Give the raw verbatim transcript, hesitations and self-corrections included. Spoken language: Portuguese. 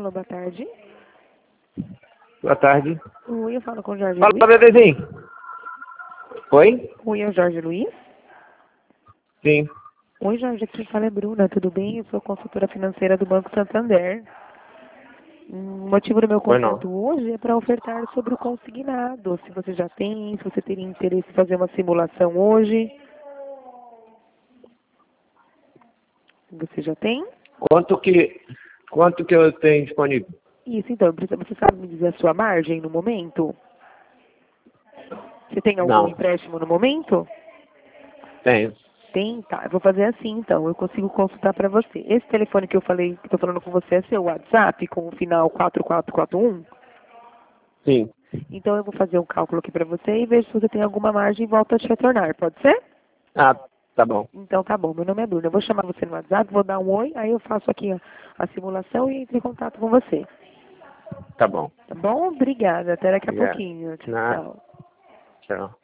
Alô, boa tarde. Boa tarde. Oi, eu falo com o Jorge Fala, Luiz. bebezinho. Oi? Oi, é o Jorge Luiz? Sim. Oi, Jorge, aqui fala é Bruna, tudo bem? Eu sou consultora financeira do Banco Santander. O motivo do meu Oi, não. contato hoje é para ofertar sobre o consignado. Se você já tem, se você teria interesse em fazer uma simulação hoje. Você já tem? Quanto que, quanto que eu tenho disponível? Isso, então, precisa- você sabe me dizer a sua margem no momento? Você tem algum Não. empréstimo no momento? Tenho. Tem? Tá, eu vou fazer assim então, eu consigo consultar para você. Esse telefone que eu falei, que estou falando com você, é seu WhatsApp, com o final quatro quatro quatro um? Sim. Então eu vou fazer um cálculo aqui para você e vejo se você tem alguma margem e volto a te retornar, pode ser? Ah, tá bom. Então tá bom, meu nome é Bruna. Eu vou chamar você no WhatsApp, vou dar um oi, aí eu faço aqui a, a simulação e entro em contato com você. Tá bom. Tá bom? Obrigada. Até daqui a Obrigado. pouquinho. Tchau, Nada. tchau. Tchau.